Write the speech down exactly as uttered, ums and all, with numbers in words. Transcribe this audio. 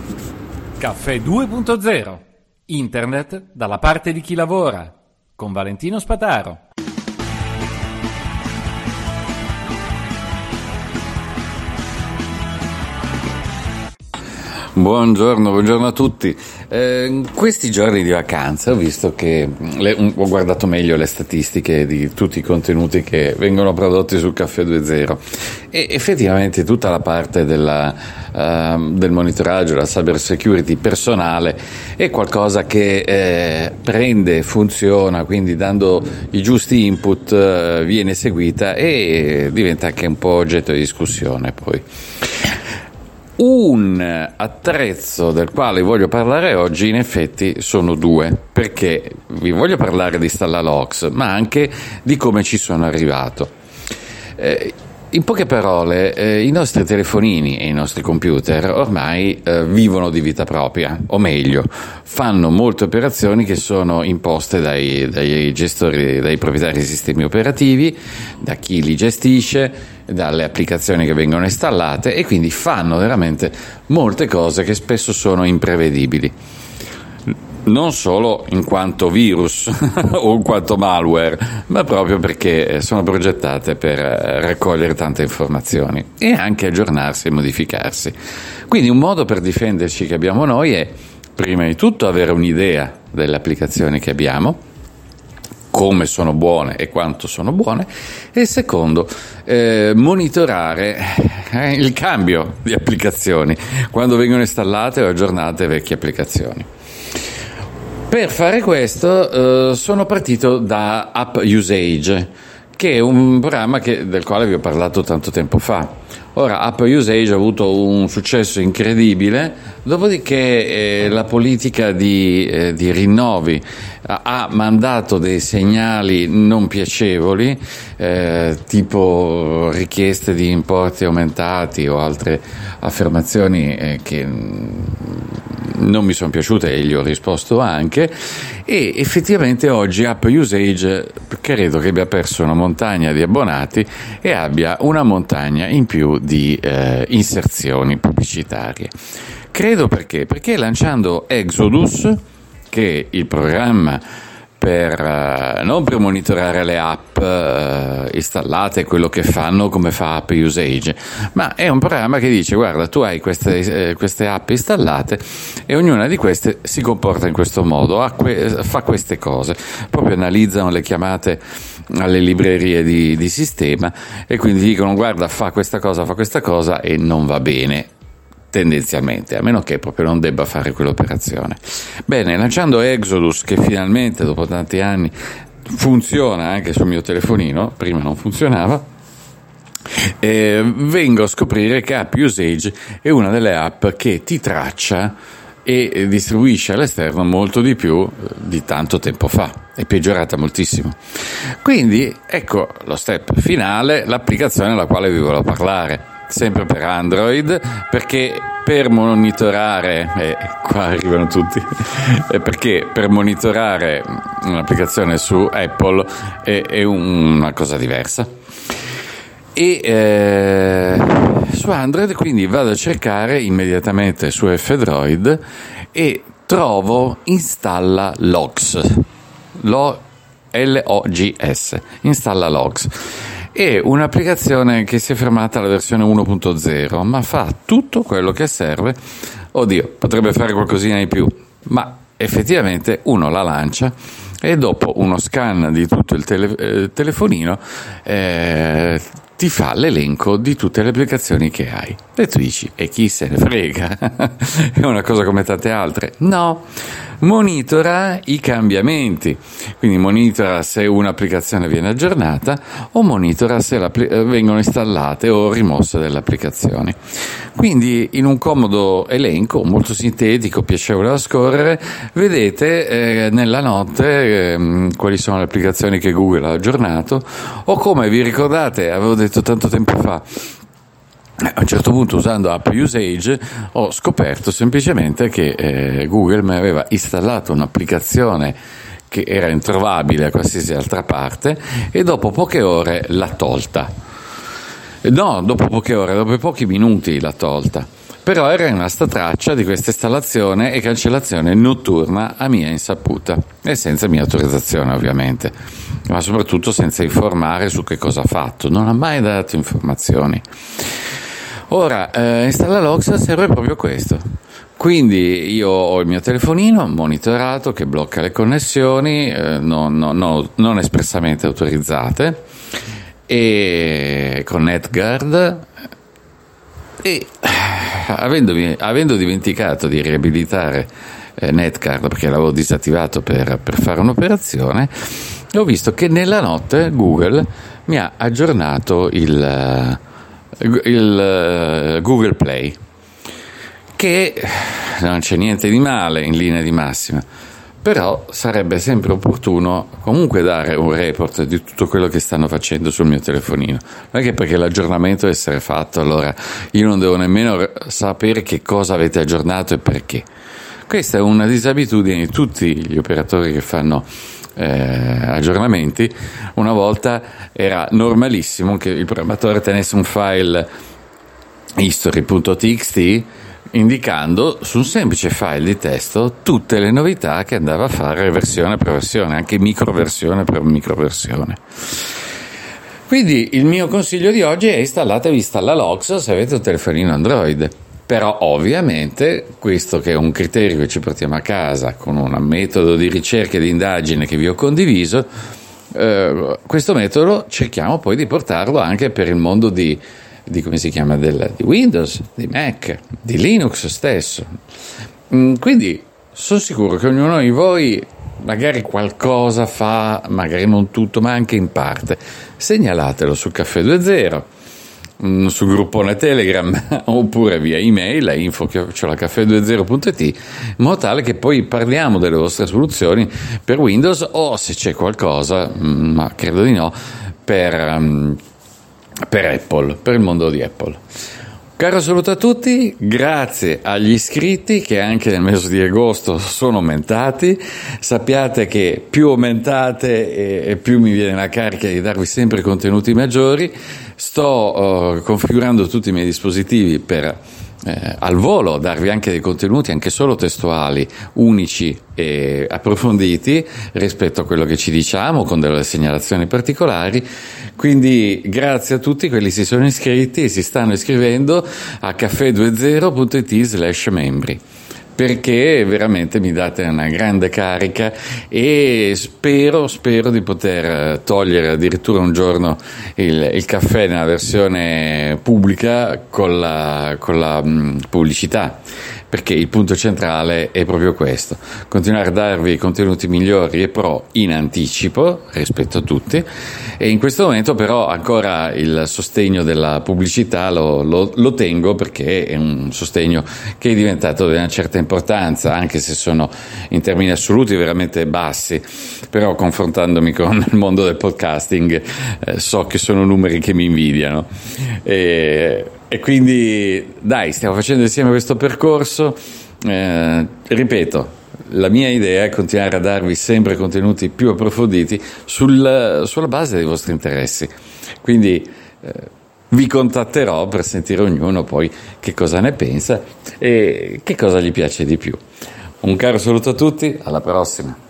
Caffè due punto zero. Internet dalla parte di chi lavora. Con Valentino Spataro. Buongiorno, buongiorno a tutti. Eh, in questi giorni di vacanza ho visto che le, un, ho guardato meglio le statistiche di tutti i contenuti che vengono prodotti sul Caffè due punto zero e effettivamente tutta la parte della, uh, del monitoraggio, la cyber security personale è qualcosa che eh, prende, funziona, quindi dando i giusti input uh, viene seguita e diventa anche un po' oggetto di discussione poi. Un attrezzo del quale voglio parlare oggi in effetti sono due, perché vi voglio parlare di Installalogs, ma anche di come ci sono arrivato. Eh, in poche parole, eh, i nostri telefonini e i nostri computer ormai eh, vivono di vita propria, o meglio, fanno molte operazioni che sono imposte dai, dai gestori, dai proprietari dei sistemi operativi, da chi li gestisce, dalle applicazioni che vengono installate e quindi fanno veramente molte cose che spesso sono imprevedibili. Non solo in quanto virus o in quanto malware, ma proprio perché sono progettate per raccogliere tante informazioni e anche aggiornarsi e modificarsi. Quindi un modo per difenderci che abbiamo noi è, prima di tutto, avere un'idea delle applicazioni che abbiamo, come sono buone e quanto sono buone, e secondo, eh, monitorare eh, il cambio di applicazioni, quando vengono installate o aggiornate vecchie applicazioni. Per fare questo eh, sono partito da App Usage, che è un programma che, del quale vi ho parlato tanto tempo fa. Ora, App Usage ha avuto un successo incredibile, dopodiché eh, la politica di, eh, di rinnovi ha, ha mandato dei segnali non piacevoli, eh, tipo richieste di importi aumentati o altre affermazioni eh, che non mi sono piaciute e gli ho risposto anche, e effettivamente oggi App Usage credo che abbia perso una montagna di abbonati e abbia una montagna in più di eh, inserzioni pubblicitarie. Credo perché? Perché lanciando Exodus, che è il programma per uh, non per monitorare le app uh, installate, quello che fanno come fa App Usage, ma è un programma che dice: guarda, tu hai queste, eh, queste app installate e ognuna di queste si comporta in questo modo, ha que- fa queste cose, proprio analizzano le chiamate alle librerie di, di sistema e quindi dicono: guarda, fa questa cosa, fa questa cosa e non va bene, tendenzialmente, a meno che proprio non debba fare quell'operazione. Bene, lanciando Exodus, che finalmente dopo tanti anni funziona anche sul mio telefonino, prima non funzionava, eh, vengo a scoprire che App Usage è una delle app che ti traccia e distribuisce all'esterno molto di più di tanto tempo fa, è peggiorata moltissimo. Quindi ecco lo step finale, l'applicazione alla quale vi volevo parlare, sempre per Android, perché per monitorare, e qua arrivano tutti, perché per monitorare un'applicazione su Apple è, è una cosa diversa. E eh, su Android quindi vado a cercare immediatamente su F-Droid e trovo Installa Logs, L O G S, Installa Logs. È un'applicazione che si è fermata alla versione uno punto zero, ma fa tutto quello che serve. Oddio, potrebbe fare qualcosina di più, ma effettivamente uno la lancia e dopo uno scan di tutto il tele, eh, telefonino eh, ti fa l'elenco di tutte le applicazioni che hai. E tu dici: e chi se ne frega? È una cosa come tante altre? No, monitora i cambiamenti, quindi monitora se un'applicazione viene aggiornata o monitora se vengono installate o rimosse delle applicazioni. Quindi in un comodo elenco molto sintetico, piacevole da scorrere, vedete eh, nella notte eh, quali sono le applicazioni che Google ha aggiornato, o come vi ricordate avevo detto tanto tempo fa, a un certo punto, usando App Usage, ho scoperto semplicemente che eh, Google mi aveva installato un'applicazione che era introvabile a qualsiasi altra parte e dopo poche ore l'ha tolta. No, dopo poche ore, dopo pochi minuti l'ha tolta. però era rimasta traccia di questa installazione e cancellazione notturna a mia insaputa e senza mia autorizzazione ovviamente, ma soprattutto senza informare su che cosa ha fatto, non ha mai dato informazioni. Ora, eh, InstallaLogs serve proprio questo. Quindi io ho il mio telefonino monitorato che blocca le connessioni eh, non, non, non, non espressamente autorizzate, e con NetGuard, e avendomi, avendo dimenticato di riabilitare eh, NetGuard perché l'avevo disattivato per, per fare un'operazione, ho visto che nella notte Google mi ha aggiornato il, il Google Play, che non c'è niente di male in linea di massima, però sarebbe sempre opportuno comunque dare un report di tutto quello che stanno facendo sul mio telefonino, non è che perché l'aggiornamento deve essere fatto allora io non devo nemmeno sapere che cosa avete aggiornato e perché. Questa è una disabitudine di tutti gli operatori che fanno eh, aggiornamenti. Una volta era normalissimo che il programmatore tenesse un file history.txt indicando su un semplice file di testo tutte le novità che andava a fare versione per versione, anche microversione per microversione. Quindi il mio consiglio di oggi è: installatevi InstallaLogs se avete un telefonino Android. Però ovviamente questo, che è un criterio che ci portiamo a casa con un metodo di ricerca e di indagine che vi ho condiviso, eh, questo metodo cerchiamo poi di portarlo anche per il mondo di di come si chiama del, di Windows, di Mac, di Linux stesso. Quindi sono sicuro che ognuno di voi magari qualcosa fa, magari non tutto, ma anche in parte. Segnalatelo sul Caffè due zero, sul gruppone Telegram oppure via email a info chiocciola caffè due zero punto it, in modo tale che poi parliamo delle vostre soluzioni per Windows, o se c'è qualcosa, ma credo di no, per per Apple, per il mondo di Apple. Caro saluto a tutti, grazie agli iscritti che anche nel mese di agosto sono aumentati. Sappiate che più aumentate e più mi viene la carica di darvi sempre contenuti maggiori. Sto uh, configurando tutti i miei dispositivi per eh, al volo darvi anche dei contenuti anche solo testuali, unici e approfonditi rispetto a quello che ci diciamo, con delle segnalazioni particolari. Quindi grazie a tutti quelli che si sono iscritti e si stanno iscrivendo a caffè due zero punto it slash membri, perché veramente mi date una grande carica e spero, spero di poter togliere addirittura un giorno il, il caffè nella versione pubblica con la, con la mh, pubblicità, perché il punto centrale è proprio questo: continuare a darvi contenuti migliori e pro in anticipo rispetto a tutti, e in questo momento però ancora il sostegno della pubblicità lo, lo, lo tengo, perché è un sostegno che è diventato di una certa importanza, anche se sono in termini assoluti veramente bassi, però confrontandomi con il mondo del podcasting eh, so che sono numeri che mi invidiano. E, E quindi dai, stiamo facendo insieme questo percorso. Eh, ripeto, la mia idea è continuare a darvi sempre contenuti più approfonditi sul, sulla base dei vostri interessi. Quindi eh, vi contatterò per sentire ognuno poi che cosa ne pensa e che cosa gli piace di più. Un caro saluto a tutti, alla prossima.